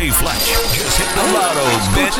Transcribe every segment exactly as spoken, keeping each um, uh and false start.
J Fletch. Just hit the lotto, bitch.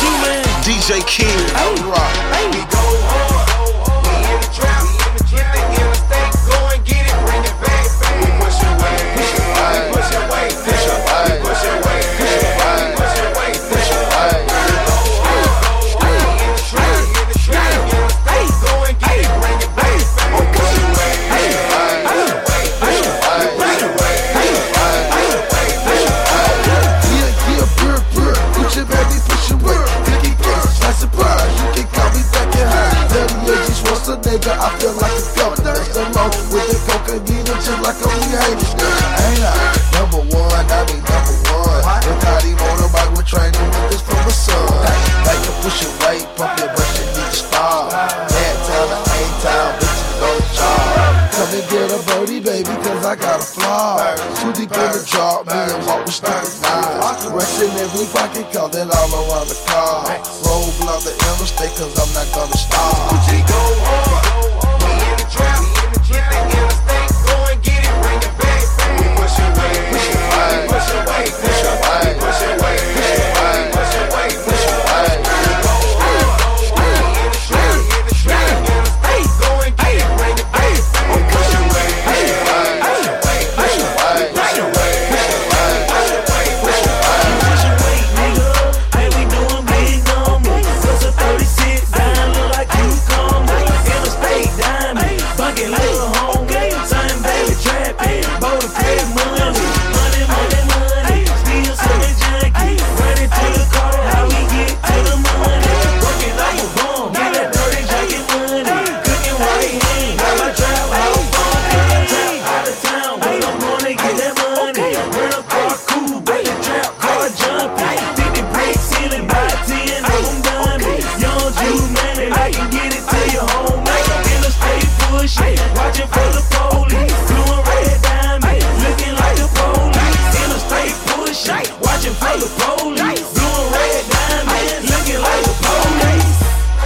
D J Kid, rock. We go hard, we in the trap, hit the interstate, go and get it, bring it back. We push it away, push it away, push it away, push it away, push it away, push it away, push it away, push it away. We go hard, we in the trap, hit the trap, interstate, go and get it, bring it back. We push it away, push it away, push it away, push it away, push it away, push it away, push it away, push it away. Yeah, yeah, brr, brr, put your baby, push your way. Take it, case, not surprise, you can call me back and high. Daddy, yeah, just wants a nigga, I feel like a governor. That's alone with the cocaine, just like I'm haters. Ain't I? Number one, I be number one. Look how these motorbike with training with this from a son. Like to push your weight, pump your brush, you need to stop. Bad town to A-town, bitches go to job. Come and get a birdie, baby, cause I got a flaw. Too deep in the drop, me and walk with stupid eyes. Rushing every pocket, call that all around the car. Roll block the interstate, cause I'm not gonna stop. We go hard, we in the trap, hit the interstate, go and get it, bring it back. We push it away, push it away, push it away, push it away, push it away, push it away, push it away, push it away. We go hard, we in the trap, hit the trap, interstate, go and get it, bring it back. We push it away, push it away, push it away, push it away, push it away, push it away, push it away, push it away. Push your weight, nigga. Hey, we doing big numbers. Cause a thirty-six down look like you come. Interstate diamond, bucket little home. Son, baby, trapping, boat of pay money. Money, money, money. Still selling junkie. Running to the car, how we get to the money. Working like a bum, get that dirty jacket money. Cooking right hand, got my trap house funky. Trap out of town, we don't wanna get that money. Rent a car, cool, baby, trap car jumping. fifty bricks, ceiling by ten, of them diamond. Young Jew, man, I can get it to your home. Interstate pushing, watching for the police. Blue and red diamond, looking like the police. Interstate pushing, watching for the police. Blue and red diamond, looking like the police.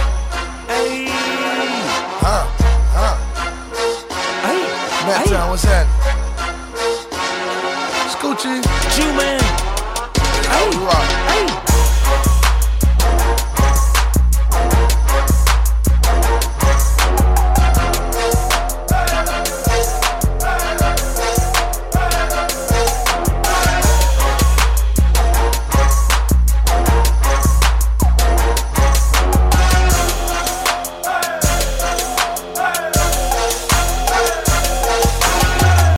Hey, Huh, huh. hey, Matt Town, what's that? Scoochie, Jew man, hey, rock. hey.